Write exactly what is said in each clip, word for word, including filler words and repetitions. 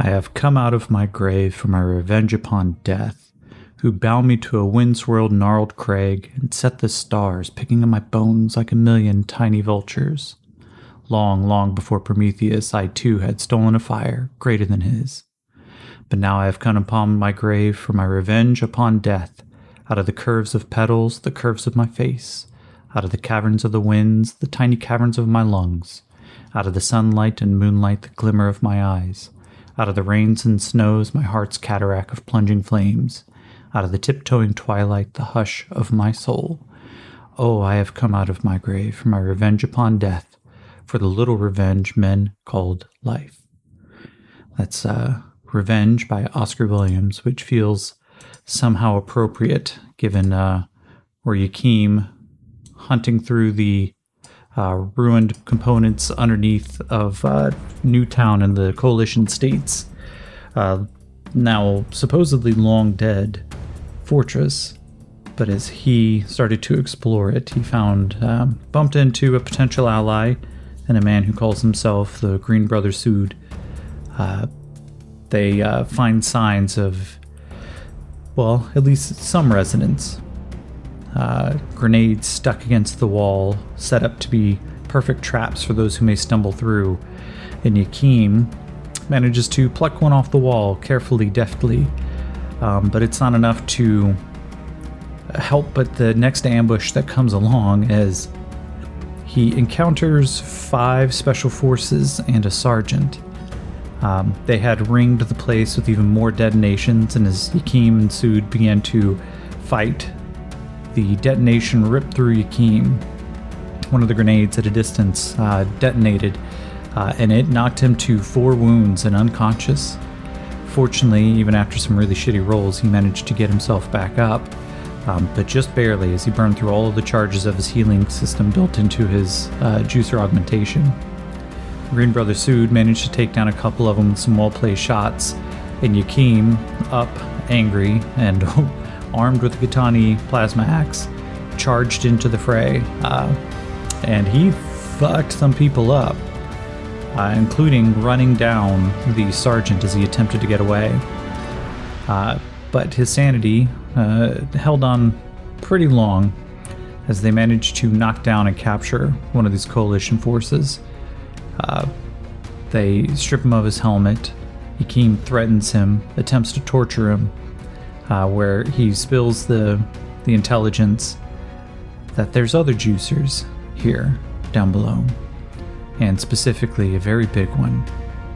I have come out of my grave for my revenge upon death, who bound me to a wind-swirled, gnarled crag and set the stars picking at my bones like a million tiny vultures. Long, long before Prometheus, I too had stolen a fire greater than his. But now I have come upon my grave for my revenge upon death, out of the curves of petals, the curves of my face, out of the caverns of the winds, the tiny caverns of my lungs, out of the sunlight and moonlight, the glimmer of my eyes, out of the rains and snows, my heart's cataract of plunging flames, out of the tiptoeing twilight, the hush of my soul. Oh, I have come out of my grave for my revenge upon death, for the little revenge men called life. That's uh, Revenge by Oscar Williams, which feels somehow appropriate given uh, where Yakim, hunting through the uh, ruined components underneath of uh, Newtown and the Coalition States, uh, now supposedly long dead fortress. But as he started to explore it, he found, um, bumped into a potential ally and a man who calls himself the Green Brother Sood. Uh, they uh, find signs of, well, at least some resonance. Uh, grenades stuck against the wall, set up to be perfect traps for those who may stumble through. And Yakim manages to pluck one off the wall carefully, deftly. Um, but it's not enough to help but the next ambush that comes along, as he encounters five special forces and a sergeant. Um, they had ringed the place with even more detonations, and as Yakim and Sood began to fight, the detonation ripped through Yakim. One of the grenades at a distance uh, detonated, uh, and it knocked him to four wounds and unconscious. Fortunately, even after some really shitty rolls, he managed to get himself back up, um, but just barely, as he burned through all of the charges of his healing system built into his uh, juicer augmentation. Green Brother Sood managed to take down a couple of them with some well-placed shots, and Yakim, up, angry, and armed with the Gitani plasma axe, charged into the fray, uh, and he fucked some people up, uh, including running down the sergeant as he attempted to get away. Uh, but his sanity uh, held on pretty long as they managed to knock down and capture one of these coalition forces. Uh, they strip him of his helmet. Yakim threatens him, attempts to torture him, uh, where he spills the the intelligence that there's other juicers here down below, and specifically a very big one.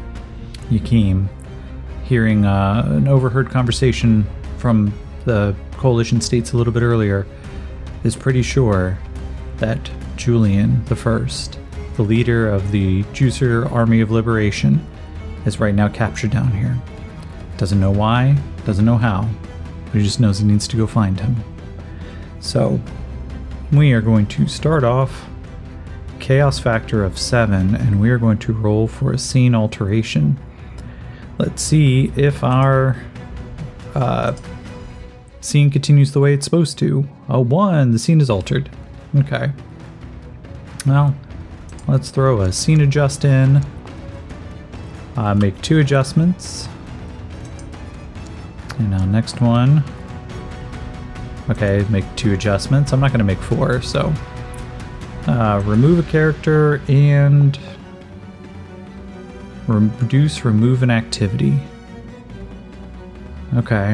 Yakim, hearing uh, an overheard conversation from the Coalition States a little bit earlier, is pretty sure that Julian the First, the leader of the Juicer Army of Liberation, is right now captured down here. Doesn't know why, doesn't know how, but he just knows he needs to go find him. So, we are going to start off Chaos Factor of seven, and we are going to roll for a scene alteration. Let's see if our uh, scene continues the way it's supposed to. A one, the scene is altered. Okay. Well, let's throw a scene adjust in. Uh, make two adjustments. And now next one. Okay, make two adjustments. I'm not going to make four, so. Uh, remove a character and reduce, remove an activity. Okay.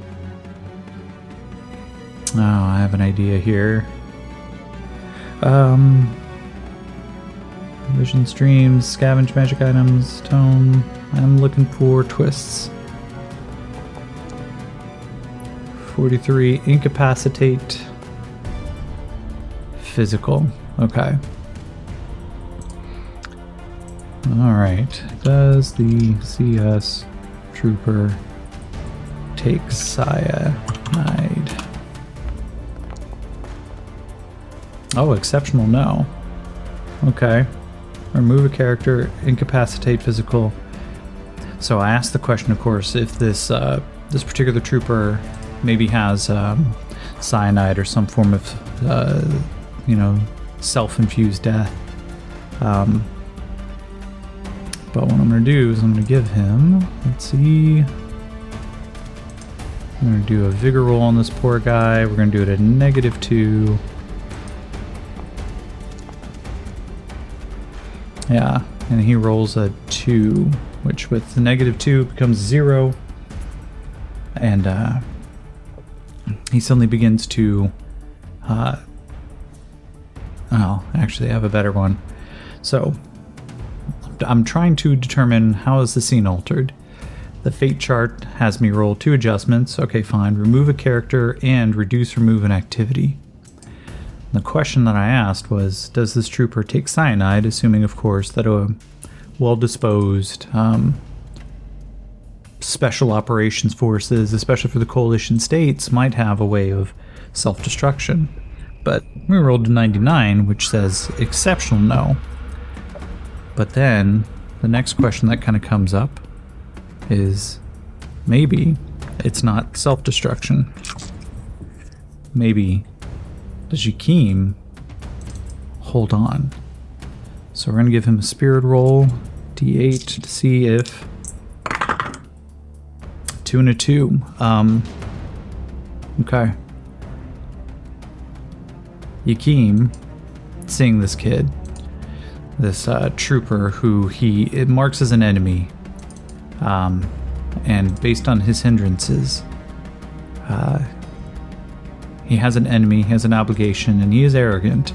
Oh, I have an idea here. Um... Vision streams, scavenge magic items, tome. I'm looking for twists. forty-three, incapacitate. Physical. Okay. Alright. Does the C S trooper take cyanide? Oh, exceptional no. Okay. Remove a character, incapacitate physical. So I asked the question, of course, if this uh, this particular trooper maybe has um, cyanide or some form of, uh, you know, self-infused death. Um, but what I'm going going to do is I'm going to give him, let's see, I'm going to do a vigor roll on this poor guy. We're going to do it at negative two. Yeah, and he rolls a two, which with the negative two becomes zero. And uh, he suddenly begins to, uh, oh, actually I have a better one. So I'm trying to determine how is the scene altered. The fate chart has me roll two adjustments. Okay, fine. Remove a character and reduce remove an activity. The question that I asked was, does this trooper take cyanide, assuming, of course, that a well-disposed um, special operations forces, especially for the coalition states, might have a way of self-destruction. But we rolled a ninety-nine, which says exceptional no. But then the next question that kind of comes up is maybe it's not self-destruction. Maybe the Jakeem hold on. So we're going to give him a spirit roll, D eight, to see if two and a two. Um, okay. Jakeem, seeing this kid, this uh, trooper who he it marks as an enemy, um, and based on his hindrances, uh, he has an enemy, he has an obligation, and he is arrogant.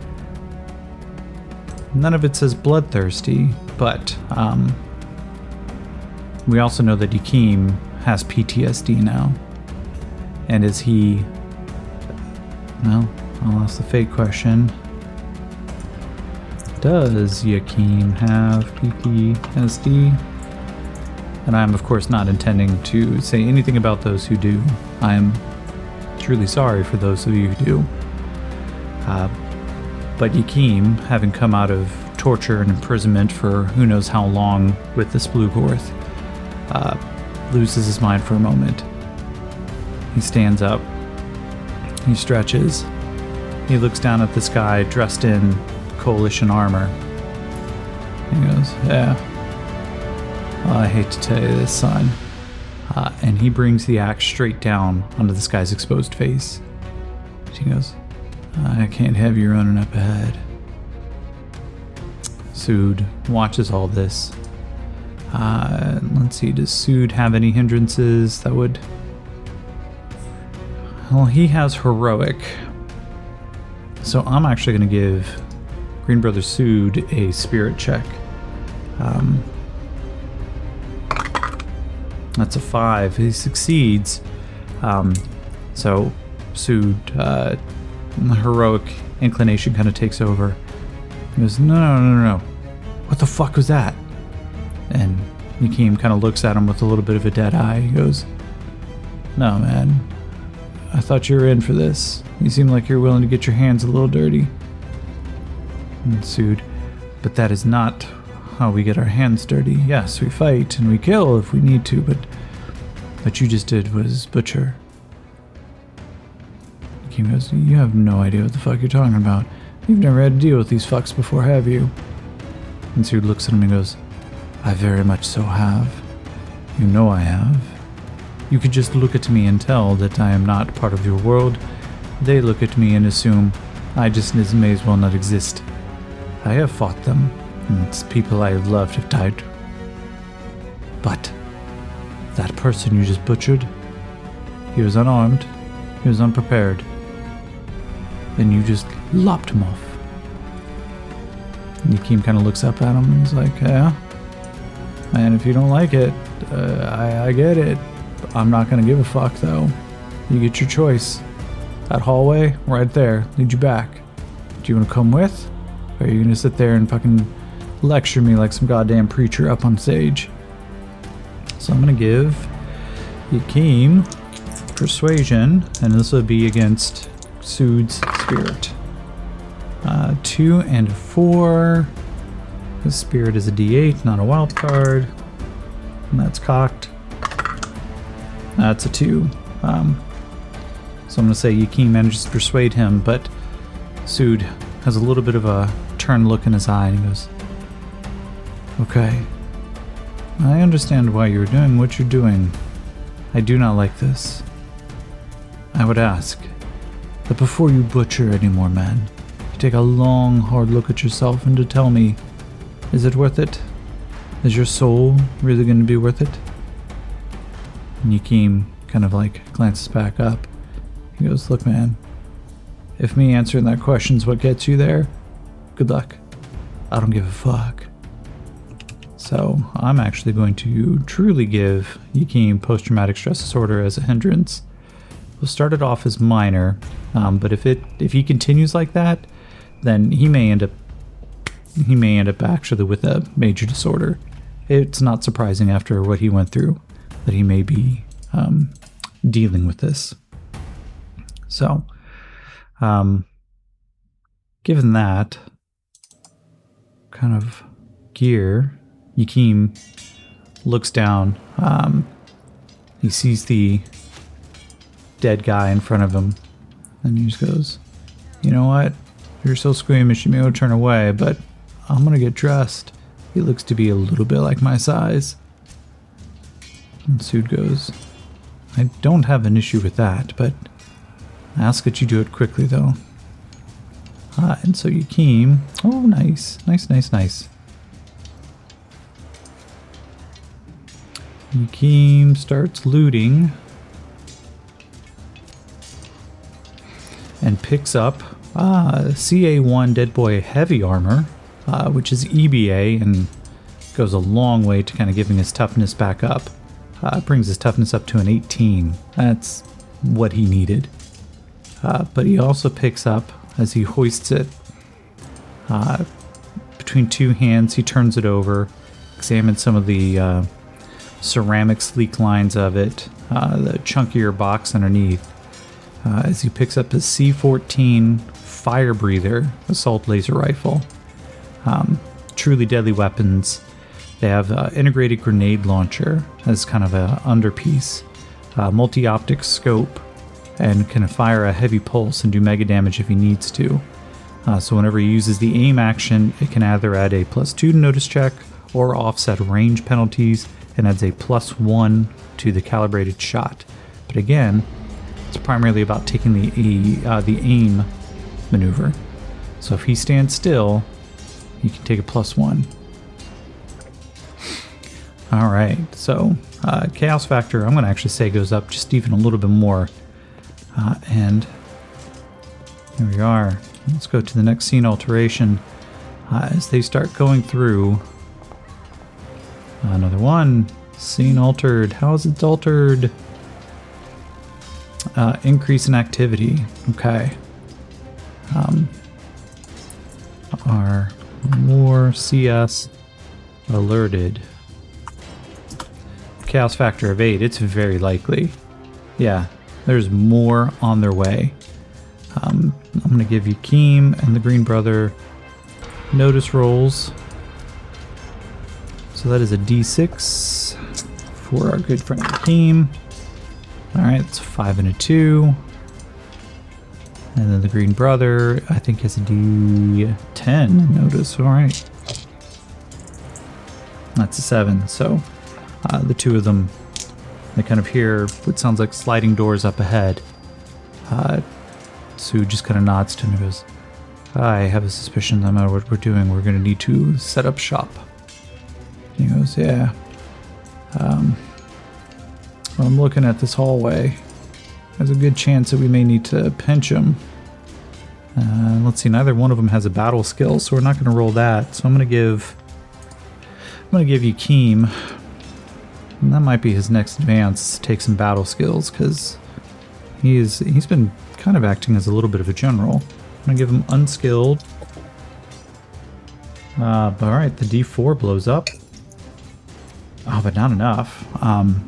None of it says bloodthirsty, but um, we also know that Jakeem has P T S D now. And is he... Well, I'll ask the fate question. Does Jakeem have P T S D? And I'm of course not intending to say anything about those who do. I am truly sorry for those of you who do. Uh, but Jakeem, having come out of torture and imprisonment for who knows how long with the Splugorth, uh, loses his mind for a moment. He stands up. He stretches. He looks down at this guy dressed in coalition armor. He goes, yeah. Well, I hate to tell you this, son. Uh, and he brings the axe straight down onto this guy's exposed face. He goes, I can't have you running up ahead. Sood watches all this. Uh, let's see, does Sood have any hindrances that would... Well, he has heroic. So I'm actually going to give Green Brother Sood a spirit check. Um, that's a five. He succeeds. Um, so Sood, uh, the heroic inclination kind of takes over. He goes, no, no, no, no, no. What the fuck was that? And Jakeem kind of looks at him with a little bit of a dead eye. He goes, no, man. I thought you were in for this. You seem like you're willing to get your hands a little dirty. And Sood, but that is not how we get our hands dirty. Yes, we fight and we kill if we need to, but what you just did was butcher. Jakeem goes, you have no idea what the fuck you're talking about. You've never had to deal with these fucks before, have you? And Sood looks at him and goes, I very much so have. You know I have. You could just look at me and tell that I am not part of your world. They look at me and assume I just may as well not exist. I have fought them, and it's people I have loved have died. But that person you just butchered, he was unarmed, he was unprepared, and you just lopped him off. And Jakeem kind of looks up at him and he's like, yeah, man, if you don't like it, uh, I, I get it. I'm not going to give a fuck, though. You get your choice. That hallway, right there, lead you back. Do you want to come with? Or are you going to sit there and fucking lecture me like some goddamn preacher up on stage? So I'm going to give Jakeem persuasion, and this will be against Sood's spirit. Uh, two and four. The spirit is a D eight, not a wild card. And that's cocked. That's a two. Um, so I'm going to say Jakeem manages to persuade him, but Sood has a little bit of a turned look in his eye and he goes, okay, I understand why you're doing what you're doing. I do not like this. I would ask that before you butcher any more men, you take a long, hard look at yourself and to tell me, is it worth it? Is your soul really going to be worth it? And Yakeem kind of like glances back up. He goes, look, man, if me answering that question's what gets you there, good luck. I don't give a fuck. So I'm actually going to truly give Yakeem post-traumatic stress disorder as a hindrance. We'll start it off as minor, um, but if it if he continues like that, then he may end up he may end up actually with a major disorder. It's not surprising after what he went through that he may be um, dealing with this. So, um, given that kind of gear, Yakeem looks down. Um, he sees the dead guy in front of him, and he just goes, you know what? You're so squeamish, you may want to turn away, but I'm gonna get dressed. He looks to be a little bit like my size. And Sood goes, I don't have an issue with that, but I ask that you do it quickly, though. Ah, and so Yakeem, oh, nice, nice, nice, nice. Yakeem starts looting and picks up uh, C A one Dead Boy Heavy Armor, uh, which is E B A and goes a long way to kind of giving his toughness back up. Uh, brings his toughness up to an eighteen. That's what he needed. Uh, but he also picks up, as he hoists it, uh, between two hands, he turns it over, examines some of the uh, ceramic sleek lines of it, uh, the chunkier box underneath, uh, as he picks up his C fourteen Fire Breather assault laser rifle. Um, truly deadly weapons. They have uh, integrated grenade launcher as kind of a underpiece, uh, multi-optic scope, and can fire a heavy pulse and do mega damage if he needs to. Uh, so whenever he uses the aim action, it can either add a plus two to notice check or offset range penalties and adds a plus one to the calibrated shot. But again, it's primarily about taking the uh, the aim maneuver. So if he stands still, you can take a plus one. All right, so uh, Chaos Factor, I'm going to actually say goes up just even a little bit more. Uh, and here we are. Let's go to the next scene alteration. Uh, as they start going through, another one. Scene altered. How is it altered? Uh, increase in activity. Okay. Um, are more C S alerted? Chaos factor of eight. It's very likely. Yeah, there's more on their way. Um, I'm going to give you Yakeem and the Green Brother notice rolls. So that is a D six for our good friend Yakeem. Alright, it's a five and a two. And then the Green Brother, I think, has a D ten notice. Alright. That's a seven. So uh, the two of them, they kind of hear what sounds like sliding doors up ahead. Uh, Sue just kind of nods to him and goes, I have a suspicion no matter what we're doing, we're going to need to set up shop. He goes, yeah. Um, well, I'm looking at this hallway. There's a good chance that we may need to pinch him. Uh, let's see, neither one of them has a battle skill, so we're not going to roll that. So I'm going to give... I'm going to give you Yakeem. And that might be his next advance, take some battle skills, because he is, he's been kind of acting as a little bit of a general. I'm going to give him unskilled. Uh, but alright, the D four blows up. Oh, but not enough. Um,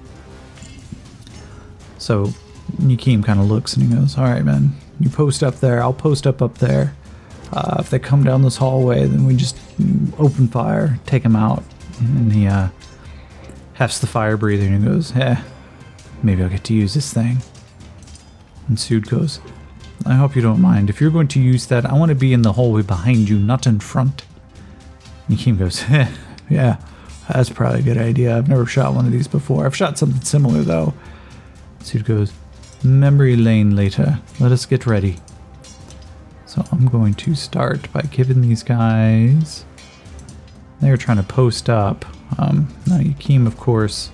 so Yakeem kind of looks and he goes, alright, man, you post up there, I'll post up up there. Uh, if they come down this hallway, then we just open fire, take them out. And he uh, hefts the fire breather and he goes, eh, maybe I'll get to use this thing. And Sood goes, I hope you don't mind. If you're going to use that, I want to be in the hallway behind you, not in front. And Yakeem goes, eh, yeah, That's probably a good idea. I've never shot one of these before. I've shot something similar, though. Let's see what it goes. Memory lane later. Let us get ready. So I'm going to start by giving these guys... They're trying to post up. Um, now, Yakeem, of course...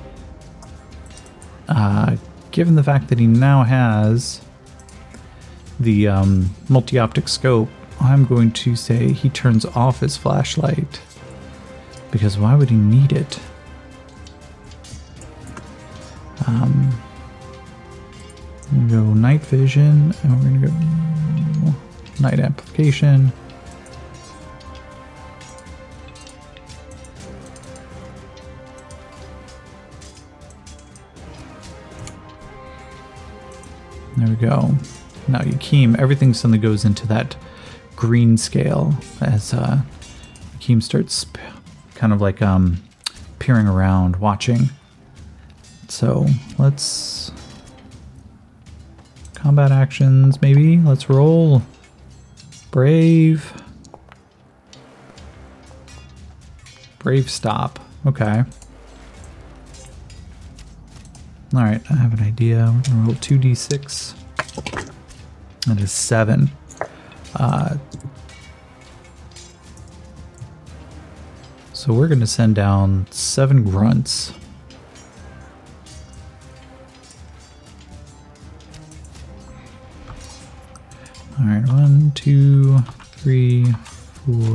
Uh, given the fact that he now has the um, multi-optic scope, I'm going to say he turns off his flashlight. Because why would he need it? Um, I'm gonna go night vision, and we're gonna go night amplification. There we go. Now Yakeem, everything suddenly goes into that green scale as uh, Yakeem starts kind of like um, peering around, watching. So let's... Combat actions, maybe? Let's roll. Brave. Brave stop. Okay. Alright, I have an idea. We're going to roll two d six. That is seven. Uh, so we're going to send down seven grunts. Alright, one, two, three, four,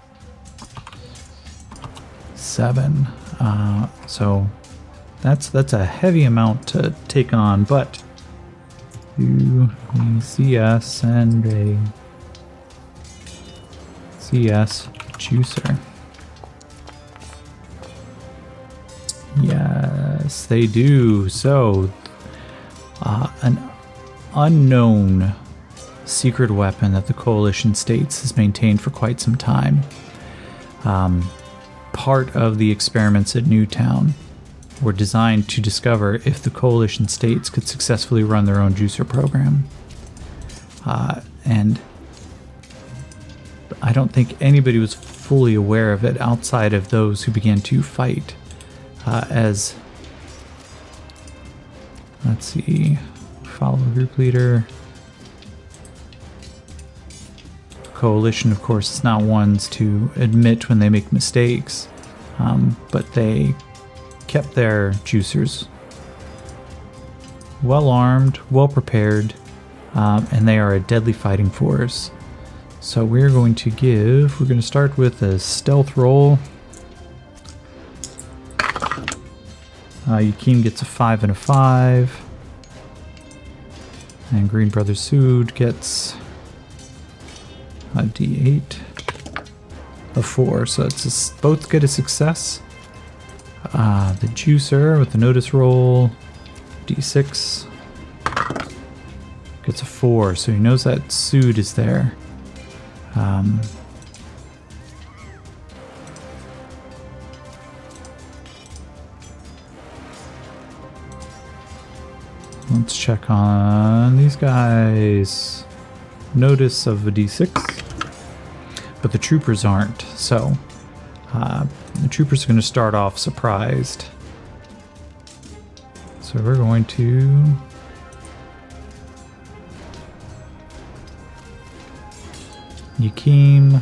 seven. Uh, so that's that's a heavy amount to take on, but you C S and a C S juicer. Yes, they do. So, uh, an unknown secret weapon that the Coalition states has maintained for quite some time. Um, part of the experiments at Newtown were designed to discover if the Coalition states could successfully run their own juicer program. Uh, and I don't think anybody was fully aware of it outside of those who began to fight uh, as... Let's see... Follow group leader... Coalition, of course, is not ones to admit when they make mistakes, um, but they kept their juicers well armed, well prepared, um, and they are a deadly fighting force. So we're going to give, we're going to start with a stealth roll. Uh, Yakeem gets a five and a five, and Green Brothers Sood gets a d eight, a four, so it's a, both get a success. Uh, the juicer with the notice roll, d six, gets a four, so he knows that Sood is there. Um, let's check on these guys. Notice of a d six. But the troopers aren't, so uh, the troopers are going to start off surprised. So we're going to Yakeem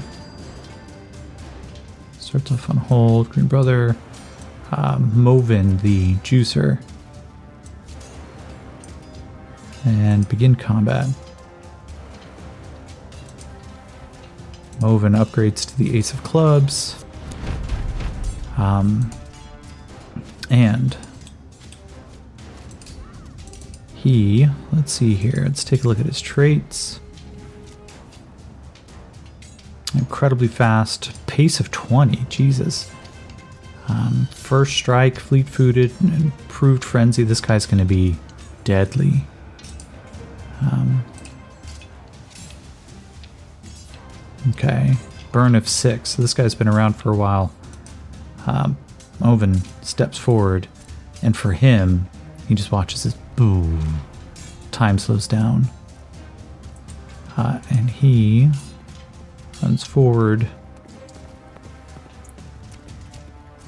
starts off on hold. Green Brother, um, Movin, the juicer, and begin combat. Movin upgrades to the Ace of Clubs. Um, and he, let's see here, let's take a look at his traits. Incredibly fast, pace of twenty, Jesus. Um, first strike, fleet-footed, improved frenzy. This guy's going to be deadly. Um, Okay, burn of six. So this guy's been around for a while. Um, Movin steps forward, and for him, he just watches as boom, time slows down. Uh, and he runs forward.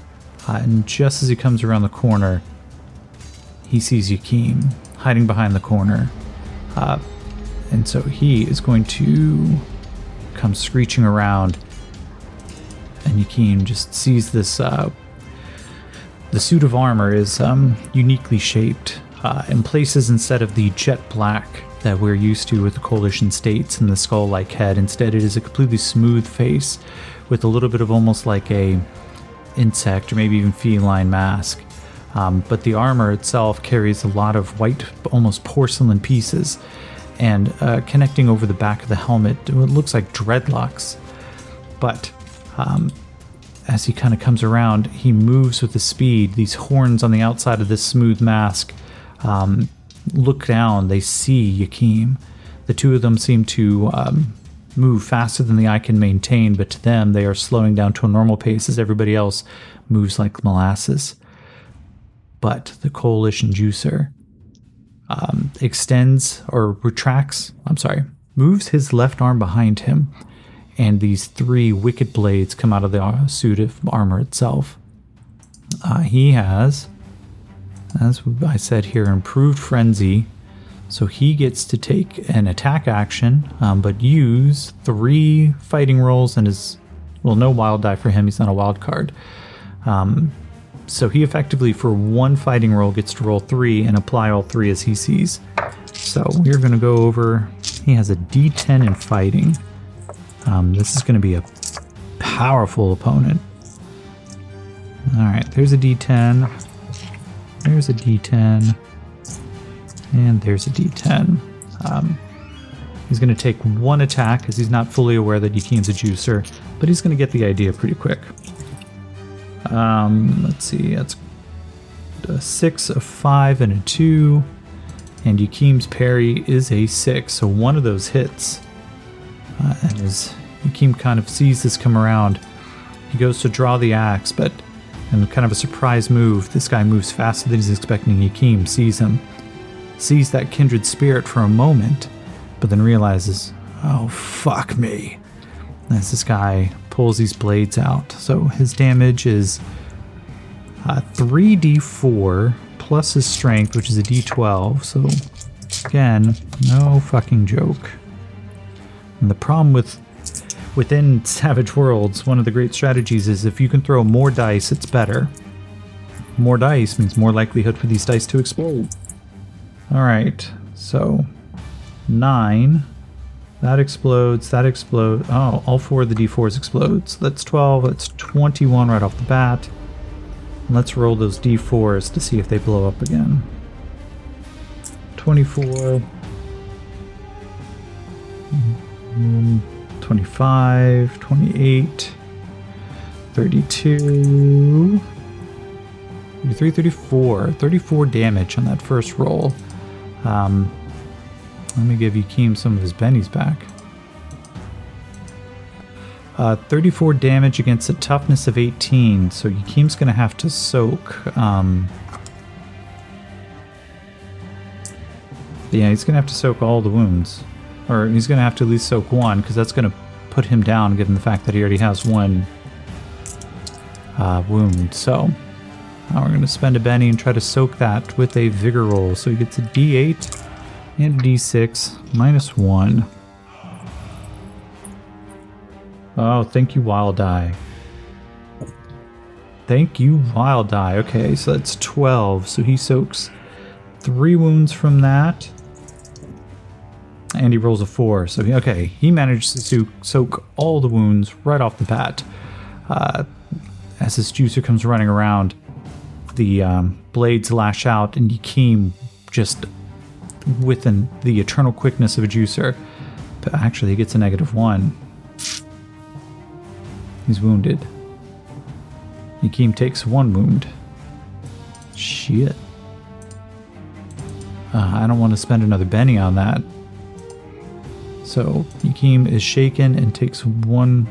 Uh, and just as he comes around the corner, he sees Yakeem hiding behind the corner. Uh, and so he is going to come screeching around. And Yakeem just sees this. Uh, the suit of armor is um, uniquely shaped uh, in places. Instead of the jet black that we're used to with the Coalition states and the skull-like head, instead it is a completely smooth face with a little bit of almost like a insect or maybe even feline mask. Um, but the armor itself carries a lot of white, almost porcelain pieces, and uh, connecting over the back of the helmet, it looks like dreadlocks. But um, as he kind of comes around, he moves with the speed. These horns on the outside of this smooth mask um, look down. They see Yakeem. The two of them seem to um, move faster than the eye can maintain, but to them, they are slowing down to a normal pace as everybody else moves like molasses. But the Coalition Juicer um, extends or retracts, I'm sorry, moves his left arm behind him, and these three wicked blades come out of the suit of armor itself. Uh, he has, as I said here, improved frenzy, so he gets to take an attack action, um, but use three fighting rolls and his, well, no wild die for him, he's not a wild card. Um, so he effectively, for one fighting roll, gets to roll three and apply all three as he sees. So we're going to go over, he has a D ten in fighting. Um, this is going to be a powerful opponent. Alright, there's a D ten. There's a D ten. And there's a D ten. Um, he's going to take one attack as he's not fully aware that Yakeem's a juicer, but he's going to get the idea pretty quick. Um, let's see, that's a six, a five, and a two. And Yakeem's parry is a six, so one of those hits. Uh, and as Yakeem kind of sees this come around, he goes to draw the axe, but in kind of a surprise move, this guy moves faster than he's expecting. Yakeem sees him, sees that kindred spirit for a moment, but then realizes, oh, fuck me, as this guy pulls these blades out. So his damage is uh, three d four plus his strength, which is a d twelve. So again, no fucking joke. And the problem with within Savage Worlds, one of the great strategies is if you can throw more dice, it's better. More dice means more likelihood for these dice to explode. Alright, so nine. That explodes, that explodes. Oh, all four of the d fours explode. So that's twelve, that's twenty-one right off the bat. And let's roll those d fours to see if they blow up again. twenty-four. twenty-five, twenty-eight, thirty-two, thirty-three, thirty-four. thirty-four damage on that first roll. Um, let me give Yakeem some of his bennies back. Uh, thirty-four damage against a toughness of eighteen, so Yakeem's going to have to soak. Um, yeah, he's going to have to soak all the wounds. Or he's going to have to at least soak one, because that's going to put him down, given the fact that he already has one uh, wound. So now we're going to spend a Benny and try to soak that with a Vigor roll. So he gets a d eight and a d six, minus one. Oh, thank you, Wild Die. Thank you, Wild Die. Okay, so that's twelve. So he soaks three wounds from that. And he rolls a four. So, he, okay, he managed to soak all the wounds right off the bat. Uh, as this juicer comes running around, the um, blades lash out, and Yakeem, just within the eternal quickness of a juicer, but actually he gets a negative one. He's wounded. Yakeem takes one wound. Shit. Uh, I don't want to spend another Benny on that. So Yakeem is shaken and takes one.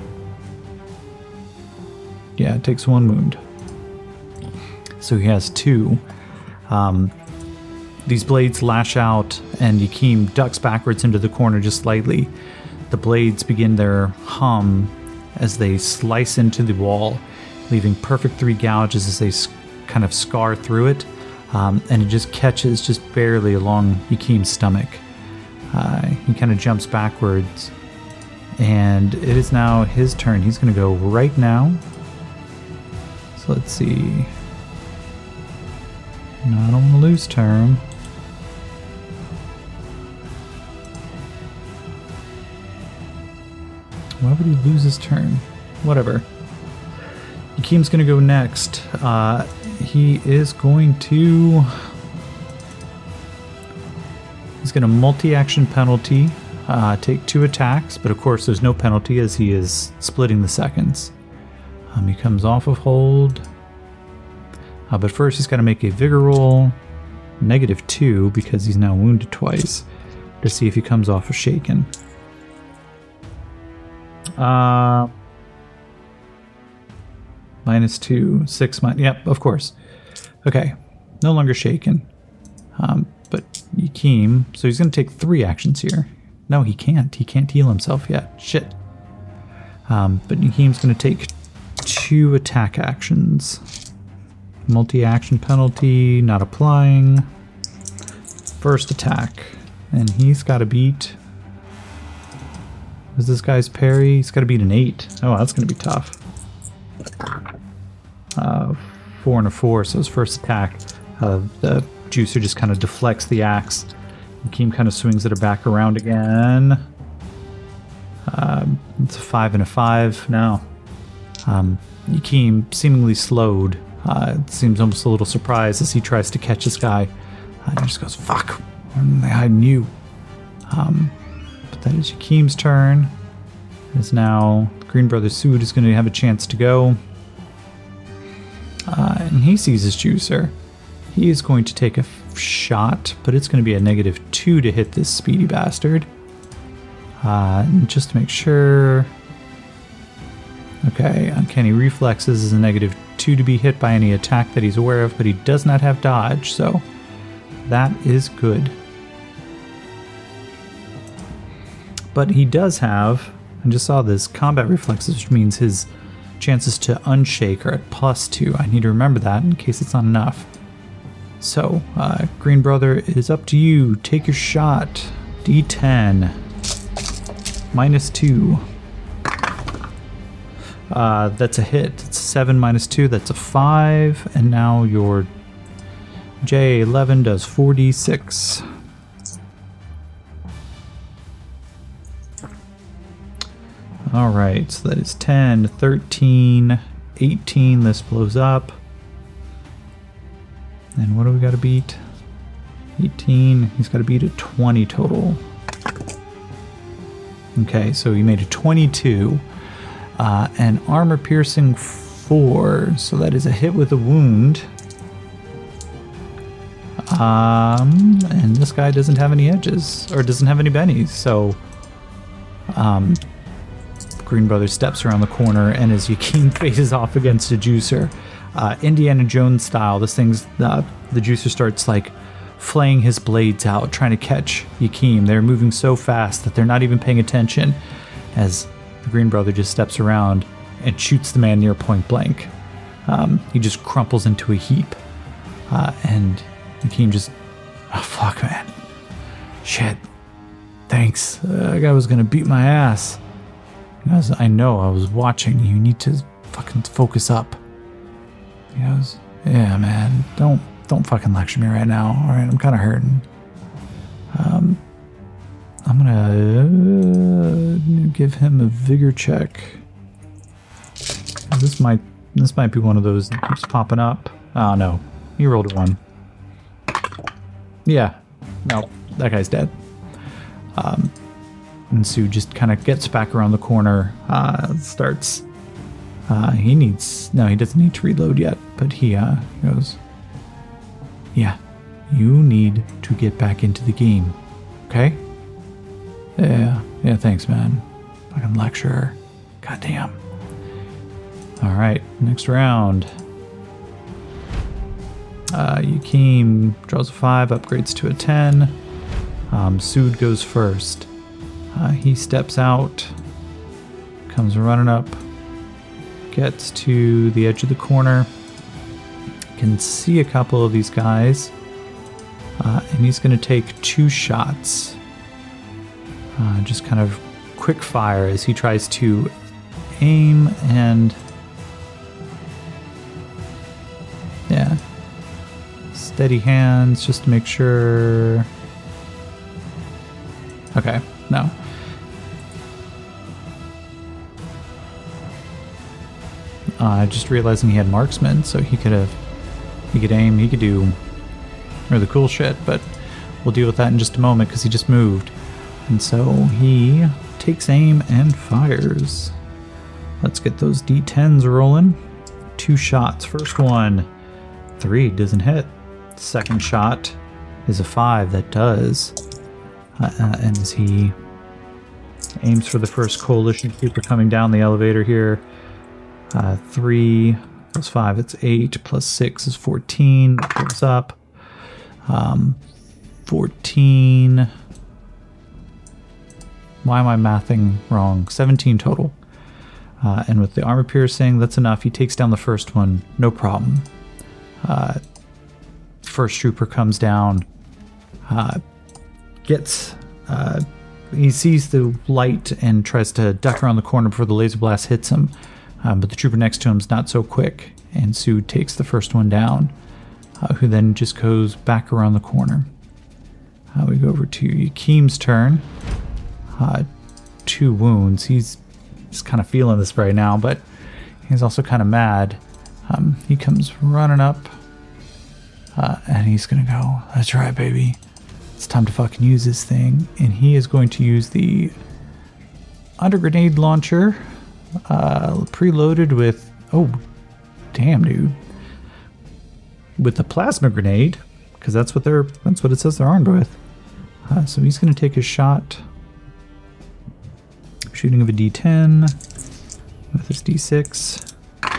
Yeah, it takes one wound. So he has two. Um, these blades lash out, and Yakeem ducks backwards into the corner just slightly. The blades begin their hum as they slice into the wall, leaving perfect three gouges as they s- kind of scar through it. Um, and it just catches just barely along Yakim's stomach. Uh, he kind of jumps backwards. And it is now his turn. He's going to go right now. So let's see. No, I don't want to lose turn. Why would he lose his turn? Whatever. Yakim's going to go next. Uh, he is going to... He's going to multi-action penalty, uh, take two attacks, but of course there's no penalty as he is splitting the seconds. Um, he comes off of hold. Uh, but first he's got to make a vigor roll, negative two, because he's now wounded twice, to see if he comes off of shaken. Uh, minus two, six, min- yep, of course. Okay, no longer shaken. Um, but Yakim, so he's going to take three actions here. No, he can't. He can't heal himself yet. Shit. Um, but Yakim's going to take two attack actions. Multi-action penalty, not applying. First attack. And he's got to beat... Is this guy's parry? He's got to beat an eight. Oh, that's going to be tough. Uh, four and a four, so his first attack, uh, the juicer just kind of deflects the axe. Yakim kind of swings it back around again. Um, it's a five and a five now. Um, Yakim, seemingly slowed, uh, seems almost a little surprised as he tries to catch this guy. Uh, he just goes, fuck, why hiding you? Um, but that is Yakim's turn. It is now the Green Brother Sood is going to have a chance to go. Uh, and he sees his juicer. He is going to take a f- shot, but it's going to be a negative two to hit this speedy bastard. Uh, and just to make sure... Okay, Uncanny Reflexes is a negative two to be hit by any attack that he's aware of, but he does not have dodge, so that is good. But he does have, I just saw this, Combat Reflexes, which means his chances to unshake are at plus two. I need to remember that in case it's not enough. So, uh, Green Brother, it is up to you. Take your shot. D ten. Minus two. Uh, that's a hit. It's seven minus two. That's a five. And now your J eleven does forty-six. Alright, so that is ten, thirteen, eighteen. This blows up. And what do we got to beat? eighteen. He's got to beat a twenty total. Okay, so he made a twenty-two. Uh, and armor piercing four. So that is a hit with a wound. Um, and this guy doesn't have any edges. Or doesn't have any bennies. So... Um... Green Brother steps around the corner, and as Yakim faces off against a juicer, uh, Indiana Jones style, this thing's uh, the juicer starts like flaying his blades out, trying to catch Yakim. They're moving so fast that they're not even paying attention, as the Green Brother just steps around and shoots the man near point blank. Um, he just crumples into a heap, uh, and Yakim just, oh fuck, man, shit, thanks. Uh, that guy was gonna beat my ass. He goes, I know, I was watching. You need to fucking focus up. He goes, yeah, man, don't don't fucking lecture me right now. All right, I'm kind of hurting. Um, I'm gonna uh, give him a vigor check. This might this might be one of those that keeps popping up. Oh no, he rolled a one. Yeah, no, that guy's dead. Um. And Sue just kind of gets back around the corner, uh, starts, uh, he needs, no, he doesn't need to reload yet, but he uh, goes, yeah, you need to get back into the game, okay? Yeah, yeah, thanks, man. Fucking lecturer. Goddamn. All right, next round. Uh, Yakim draws a five, upgrades to a ten. Um, Sood goes first. Uh, he steps out, comes running up, gets to the edge of the corner. Can see a couple of these guys. Uh, and he's going to take two shots. Uh, just kind of quick fire as he tries to aim and... yeah. Steady hands just to make sure... okay, no. Uh, just realizing he had marksman, so he could have... he could aim, he could do really cool shit, but we'll deal with that in just a moment because he just moved. And so he takes aim and fires. Let's get those D tens rolling. Two shots. First one, three, doesn't hit. Second shot is a five, that does. Uh, uh, and as he aims for the first coalition trooper coming down the elevator here, uh, three plus five, it's eight, plus six is fourteen, that goes up. Um, fourteen. Why am I mathing wrong? seventeen total. Uh, and with the armor piercing, that's enough. He takes down the first one, no problem. Uh, first trooper comes down, uh, gets, uh, he sees the light and tries to duck around the corner before the laser blast hits him. Um, but the trooper next to him is not so quick, and Sue takes the first one down, uh, who then just goes back around the corner. Uh, we go over to Yakeem's turn. Uh, two wounds. He's just kind of feeling this right now, but he's also kind of mad. Um, he comes running up, uh, and he's gonna go, that's right, baby. It's time to fucking use this thing. And he is going to use the under grenade launcher, uh, preloaded with, oh, damn, dude. With the plasma grenade, because that's what they're, that's what it says they're armed with. Uh, so he's gonna take a shot. Shooting of a D ten with his D six.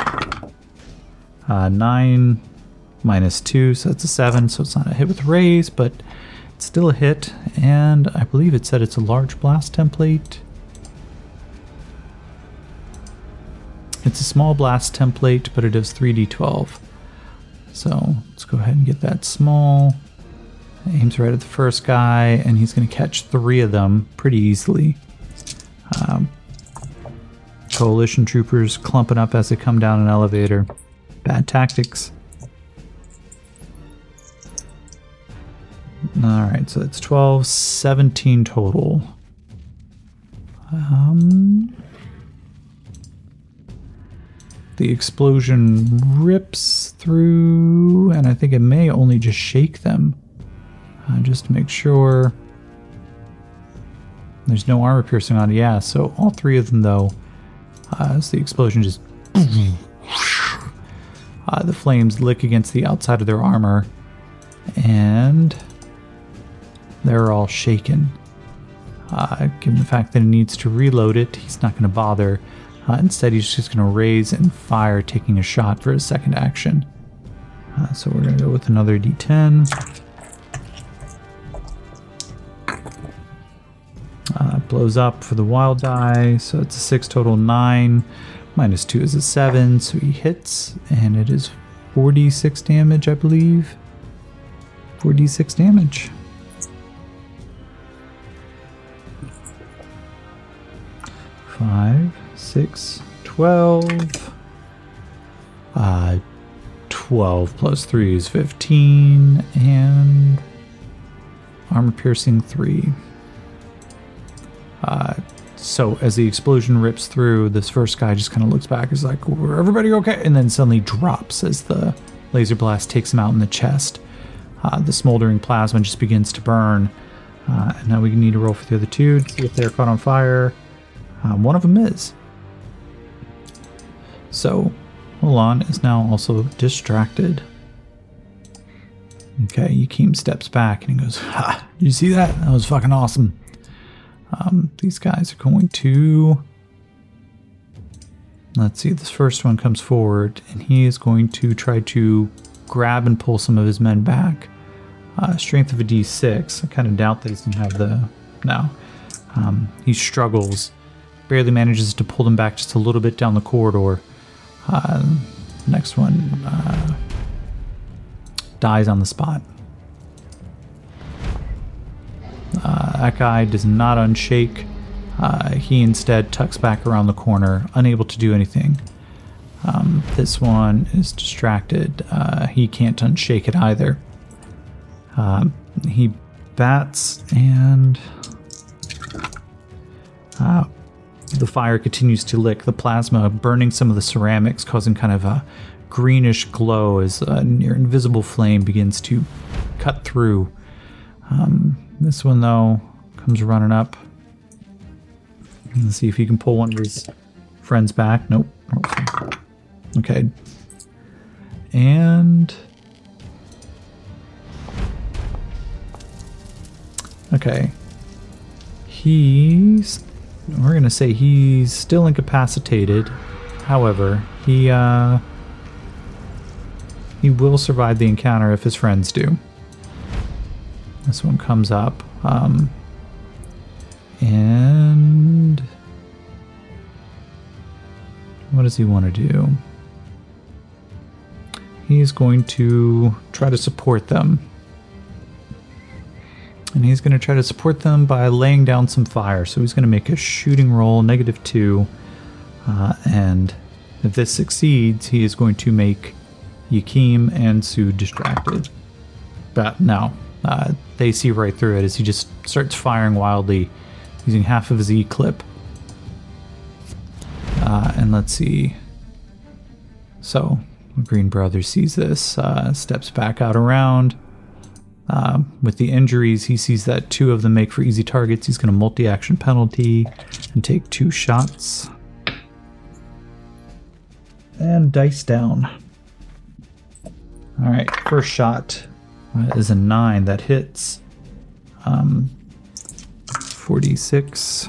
Uh, nine minus two, so that's a seven, so it's not a hit with raise, but it's still a hit, and I believe it said it's a large blast template. It's a small blast template, but it does three D twelve. So let's go ahead and get that small. Aims right at the first guy, and he's going to catch three of them pretty easily. Um, coalition troopers clumping up as they come down an elevator. Bad tactics. Alright, so it's twelve, seventeen total. Um, the explosion rips through, and I think it may only just shake them. Uh, just to make sure. There's no armor piercing on it, yeah, so all three of them though, uh, as the explosion just... uh, the flames lick against the outside of their armor, and they're all shaken. Uh, given the fact that he needs to reload it, he's not going to bother. Uh, instead, he's just going to raise and fire, taking a shot for his second action. Uh, so we're going to go with another D ten. Uh, blows up for the wild die, so it's a six total, nine. Minus two is a seven, so he hits, and it is forty-six damage, I believe. forty-six damage. Five, six, twelve. Uh, twelve plus three is fifteen, and armor piercing three. Uh, so as the explosion rips through, this first guy just kind of looks back, is like, everybody okay? And then suddenly drops as the laser blast takes him out in the chest. Uh, the smoldering plasma just begins to burn. Uh, and now we need to roll for the other two to see if they're caught on fire. Um, one of them is. So Milan is now also distracted. Okay, Yakeem steps back and he goes, ha, did you see that? That was fucking awesome. Um, these guys are going to... Let's see, this first one comes forward, and he is going to try to grab and pull some of his men back. Uh, strength of a D six. I kind of doubt that he's going to have the... No. Um, he struggles, barely manages to pull them back just a little bit down the corridor. Uh, next one uh, dies on the spot. Uh, that guy does not unshake. Uh, he instead tucks back around the corner, unable to do anything. Um, this one is distracted. Uh, he can't unshake it either. Um, he bats and uh, the fire continues to lick the plasma, burning some of the ceramics, causing kind of a greenish glow as a near invisible flame begins to cut through. Um, this one, though, comes running up. Let's see if he can pull one of his friends back. Nope. Okay. And... Okay. He's... We're going to say he's still incapacitated. However, he, uh... he will survive the encounter if his friends do. This one comes up. Um... And... What does he want to do? He's going to try to support them. And he's going to try to support them by laying down some fire. So he's going to make a shooting roll, negative two. Uh, and if this succeeds, he is going to make Yakim and Sue distracted. But no, uh, they see right through it as he just starts firing wildly, using half of his E-clip. Uh, and let's see. So, Green Brother sees this, uh, steps back out around. Uh, with the injuries, he sees that two of them make for easy targets. He's going to multi-action penalty and take two shots. And dice down. Alright, first shot uh, is a nine that hits. Um, forty-six.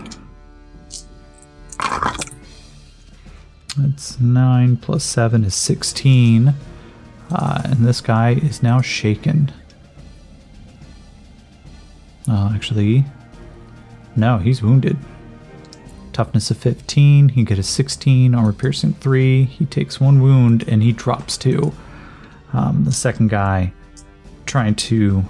That's nine plus seven is sixteen. Uh, and this guy is now shaken. Uh, actually, no, he's wounded. Toughness of fifteen. He get a sixteen. Armor piercing three. He takes one wound and he drops two. Um, the second guy trying to...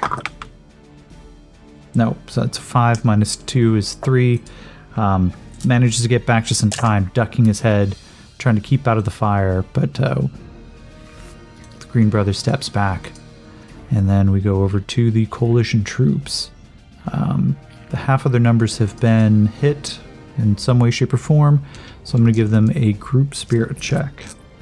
Nope, so that's five minus two is three. Um, manages to get back just in time, ducking his head, trying to keep out of the fire, but uh, the Green Brother steps back. And then we go over to the Coalition troops. Um, the half of their numbers have been hit in some way, shape, or form, so I'm going to give them a group spirit check.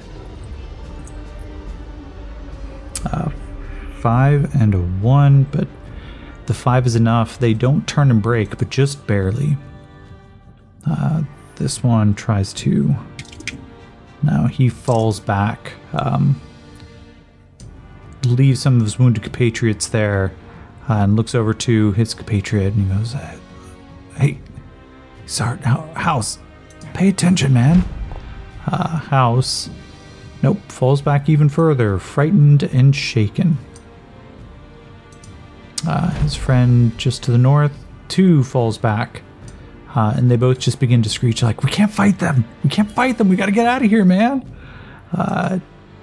Uh, five and a one, but the five is enough. They don't turn and break, but just barely. Uh, this one tries to... No, he falls back. Um, leaves some of his wounded compatriots there uh, and looks over to his compatriot and he goes, uh, hey, Sart, House, pay attention, man. Uh, House, nope, falls back even further, frightened and shaken. Uh, his friend just to the north, two, falls back. Uh, and they both just begin to screech like, we can't fight them. We can't fight them. We got to get out of here, man. Uh,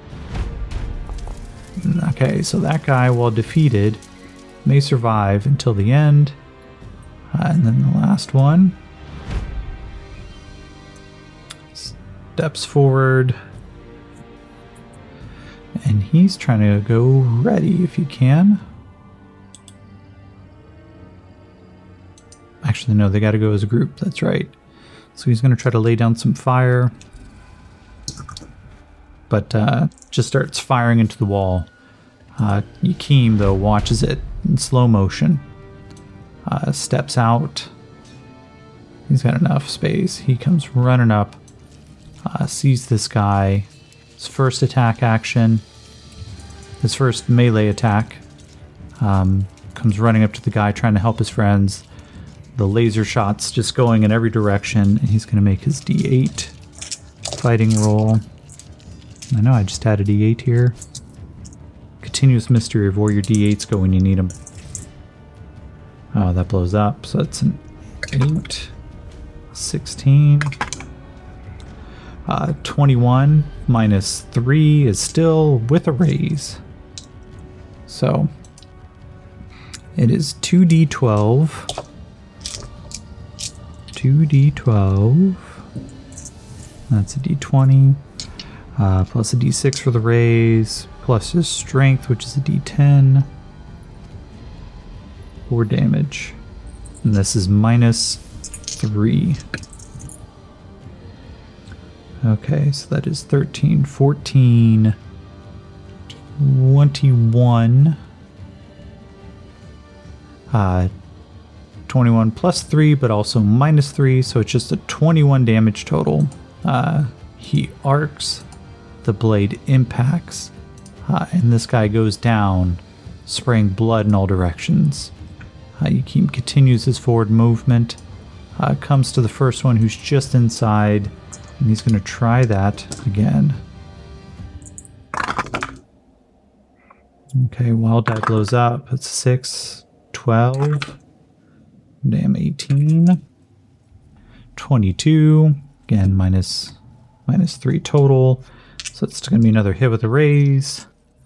okay, so that guy, while defeated, may survive until the end. Uh, and then the last one steps forward. And he's trying to go ready if he can. Actually, no, they got to go as a group. That's right. So he's going to try to lay down some fire. But uh, just starts firing into the wall. Uh, Yakim, though, watches it in slow motion. Uh, steps out. He's got enough space. He comes running up. Uh, sees this guy. His first attack action. His first melee attack. Um, comes running up to the guy trying to help his friends. The laser shots just going in every direction, and he's going to make his D eight fighting roll. I know I just had a D eight here. Continuous mystery of where your D eights go when you need them. Oh, that blows up, so that's an eight, sixteen. Uh, twenty-one minus three is still with a raise. So it is two d twelve. two d twelve. That's a d twenty. Uh, plus a d six for the raise. Plus his strength, which is a d ten. Four damage. And this is minus three. Okay, so that is thirteen, fourteen, twenty-one. Uh, twenty-one plus three, but also minus three, so it's just a twenty-one damage total. Uh, he arcs, the blade impacts, uh, and this guy goes down, spraying blood in all directions. Uh, Yakeem continues his forward movement, uh, comes to the first one who's just inside, and he's going to try that again. Okay, wild die blows up. It's six, twelve, damn eighteen, twenty-two, again minus, minus three total, so it's going to be another hit with a raise.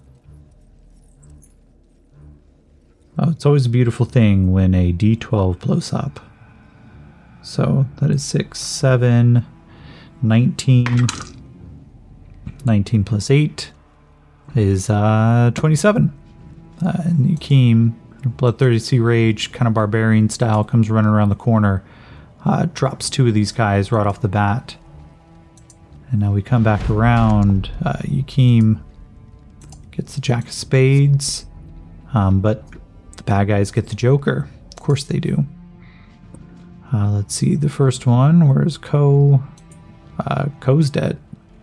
Oh, it's always a beautiful thing when a d twelve blows up. So that is six, seven, nineteen. nineteen plus eight is uh, twenty-seven. Uh, and Yakeem, Bloodthirsty Rage, kind of barbarian style, comes running around the corner, uh, drops two of these guys right off the bat. And now we come back around. Uh, Yakeem gets the Jack of Spades, um, but the bad guys get the Joker. Of course they do. Uh, let's see, the first one, where's Ko? Uh, Ko's dead.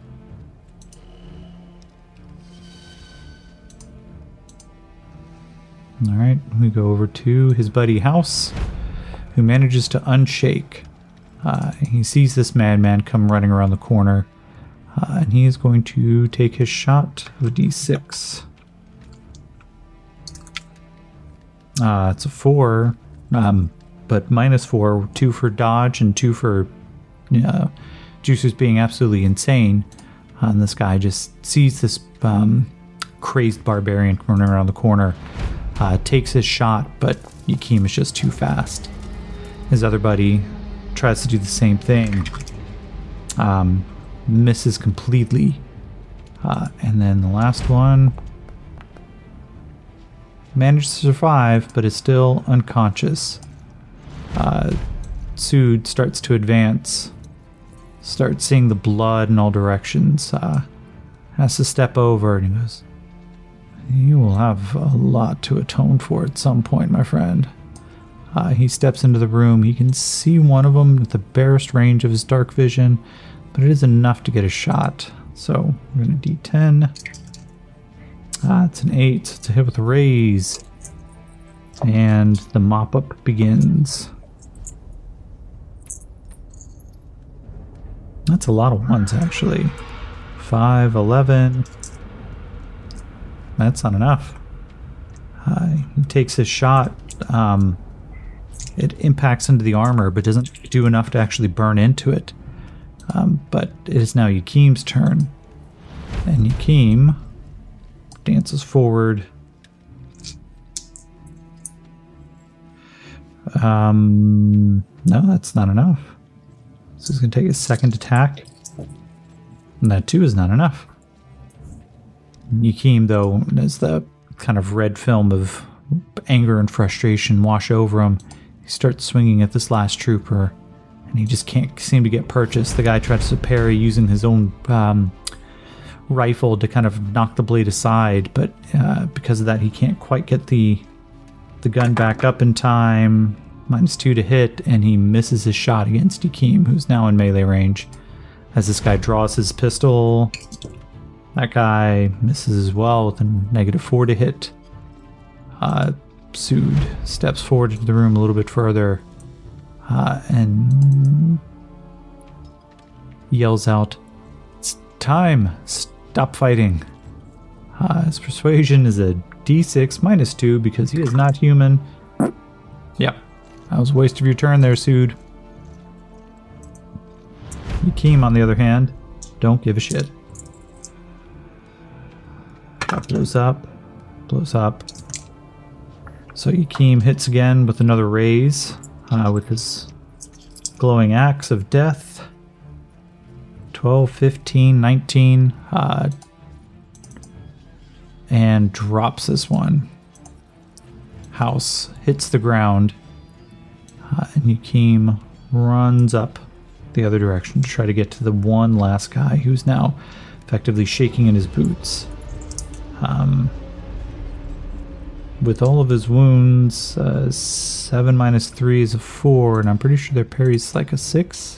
Alright, we go over to his buddy House, who manages to unshake. Uh, he sees this madman come running around the corner, uh, and he is going to take his shot of d six. Uh, it's a four, um, but minus four, two for dodge and two for uh, Juicers being absolutely insane. Uh, and this guy just sees this um, crazed barbarian running around the corner, uh, takes his shot, but Yakeem is just too fast. His other buddy tries to do the same thing, um, misses completely, uh, and then the last one managed to survive, but is still unconscious. Uh, Sood starts to advance, starts seeing the blood in all directions, uh, has to step over, and he goes, "You will have a lot to atone for at some point, my friend." Uh, he steps into the room. He can see one of them at the barest range of his dark vision, but it is enough to get a shot. So we're going to d ten. Ah, it's an eight. It's a hit with a raise. And the mop-up begins. That's a lot of ones, actually. five, eleven. That's not enough. Uh, he takes his shot. Um, it impacts into the armor, but doesn't do enough to actually burn into it. Um, but it is now Yakeem's turn. And Yakeem dances forward. Um, no, that's not enough. So he's going to take his second attack. And that too is not enough. Yakeem, though, as the kind of red film of anger and frustration wash over him, he starts swinging at this last trooper, and he just can't seem to get purchased. The guy tries to parry using his own um, rifle to kind of knock the blade aside, but uh, because of that, he can't quite get the the gun back up in time. Minus two to hit, and he misses his shot against Yakeem, who's now in melee range. As this guy draws his pistol, that guy misses as well with a negative four to hit. Uh, Sood steps forward into the room a little bit further uh, and yells out, "It's time! Stop fighting!" Uh, his persuasion is a d six minus two because he is not human. Yep, that was a waste of your turn there, Sood. Yakeem, on the other hand, Don't give a shit. That blows up. Blows up. So Yakeem hits again with another raise uh, with his glowing axe of death. twelve, fifteen, nineteen. Uh, and drops this one. House hits the ground. Uh, and Yakeem runs up the other direction to try to get to the one last guy who's now effectively shaking in his boots. Um, with all of his wounds, uh, seven minus three is a four, and I'm pretty sure their parry's like a six.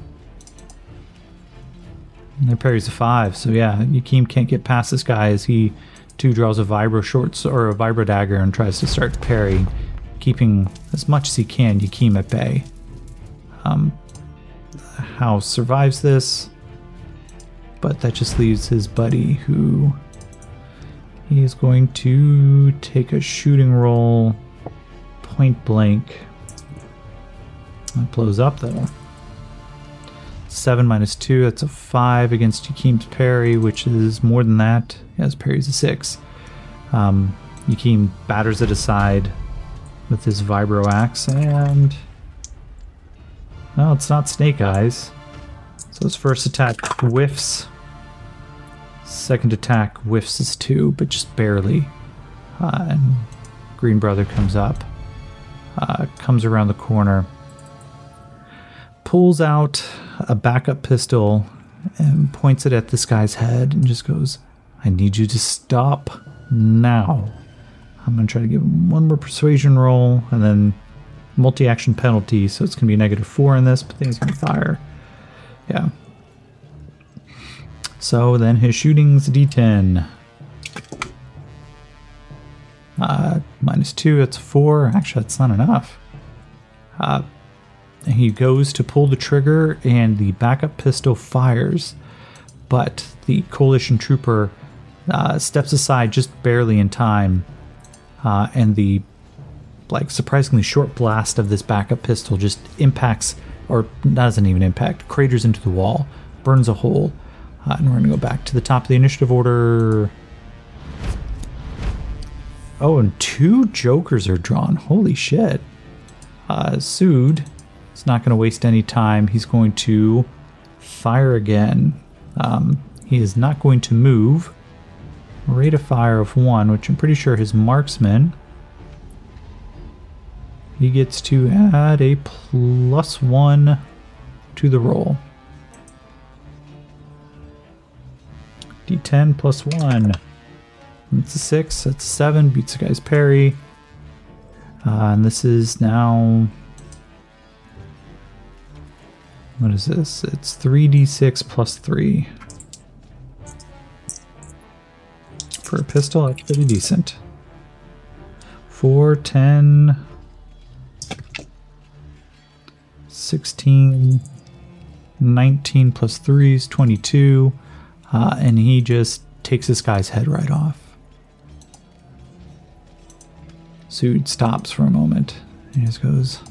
And their parry's a five, so yeah, Yakeem can't get past this guy as he too draws a vibro shorts or a vibro dagger and tries to start parrying, keeping as much as he can Yakeem at bay. Um, House survives this, but that just leaves his buddy, who he is going to take a shooting roll point blank. That blows up though. seven minus two, that's a five against Yakeem's parry, which is more than that. Yes, parry's a six. Um, Yakeem batters it aside with his vibro axe, and no, it's not Snake Eyes. So his first attack whiffs. Second attack whiffs is two, but just barely. Uh, and Green Brother comes up, uh, comes around the corner, pulls out a backup pistol and points it at this guy's head and just goes, "I need you to stop now." I'm going to try to give him one more persuasion roll and then multi-action penalty, so it's going to be a negative four in this, but then he's going to fire. Yeah. So then his shooting's a d ten. Uh, minus two, that's a four. Actually, that's not enough. Uh, he goes to pull the trigger and the backup pistol fires, but the Coalition trooper uh, steps aside just barely in time, uh, and the like surprisingly short blast of this backup pistol just impacts, or doesn't even impact, craters into the wall, burns a hole. Uh, and we're going to go back to the top of the initiative order. Oh, and two jokers are drawn. Holy shit. Uh, Sood is not going to waste any time. He's going to fire again. Um, he is not going to move. Rate of fire of one, which I'm pretty sure his marksman. He gets to add a plus one to the roll. d ten plus one. That's a six. That's a seven. Beats the guy's parry. Uh, and this is now... What is this? It's three d six plus three. For a pistol, that's pretty decent. four, ten... sixteen... nineteen plus three is twenty-two. Uh, and he just takes this guy's head right off. Sood stops for a moment. He just goes,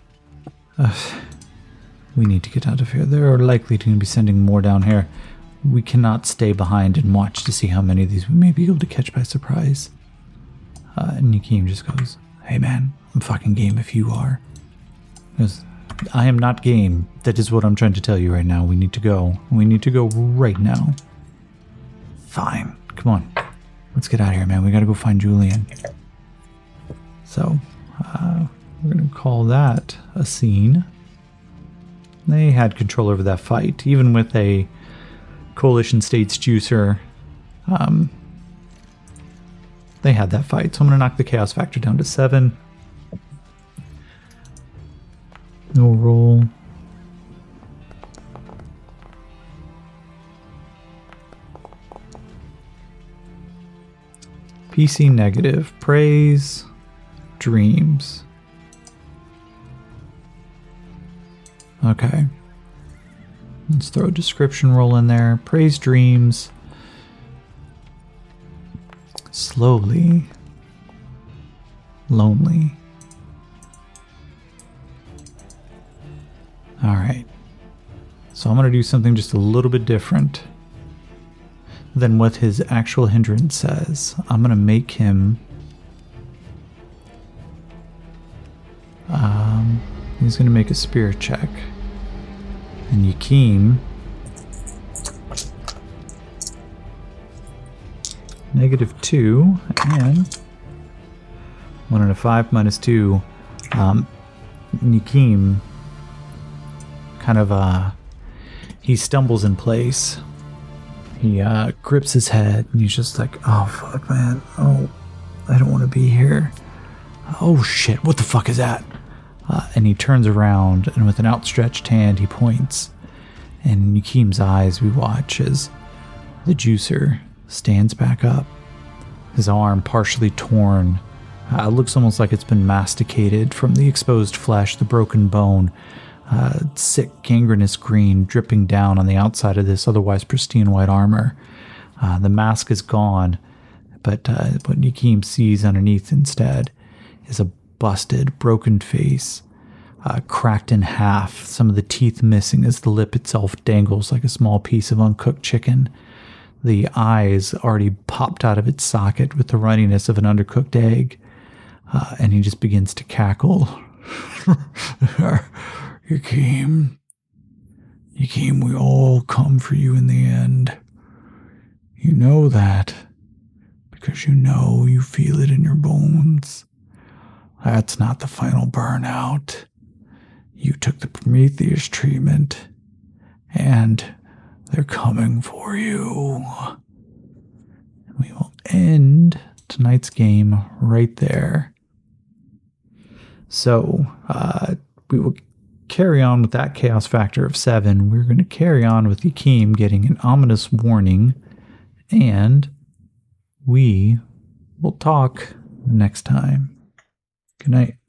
"We need to get out of here. There are likely to be sending more down here. We cannot stay behind and watch to see how many of these we may be able to catch by surprise." Uh, and Yakeem just goes, "Hey man, I'm fucking game if you are." He goes, "I am not game. That is what I'm trying to tell you right now. We need to go. We need to go right now." "Fine. Come on. Let's get out of here, man. We gotta go find Julian." So, uh, we're gonna call that a scene. They had control over that fight, even with a Coalition States juicer. Um, they had that fight, so I'm gonna knock the chaos factor down to seven. No roll. P C negative. Praise. Dreams. Okay. Let's throw a description roll in there. Praise dreams. Slowly. Lonely. Alright. So I'm going to do something just a little bit different than what his actual hindrance says. I'm going to make him... Um, he's going to make a spirit check. And Yakeem... Negative two, and... One and a five minus two. Um, Yakeem kind of, uh... He stumbles in place. He uh, grips his head, and he's just like, oh, fuck, man. Oh, I don't want to be here. Oh, shit. What the fuck is that? Uh, and he turns around, and with an outstretched hand, he points. And in Yakeem's eyes, we watch as the juicer stands back up. His arm partially torn. Uh, it looks almost like it's been masticated from the exposed flesh, the broken bone. Uh, sick, gangrenous green dripping down on the outside of this otherwise pristine white armor. Uh, the mask is gone, but uh, what Yakeem sees underneath instead is a busted, broken face, uh, cracked in half, some of the teeth missing as the lip itself dangles like a small piece of uncooked chicken. The eyes already popped out of its socket with the runniness of an undercooked egg, uh, and he just begins to cackle. Yakeem, Yakeem, we all come for you in the end. You know that, because you know you feel it in your bones. That's not the final burnout. You took the Prometheus treatment, and they're coming for you. And we will end tonight's game right there. So, uh, we will carry on with that chaos factor of seven. We're going to carry on with Yakeem getting an ominous warning, and we will talk next time. Good night.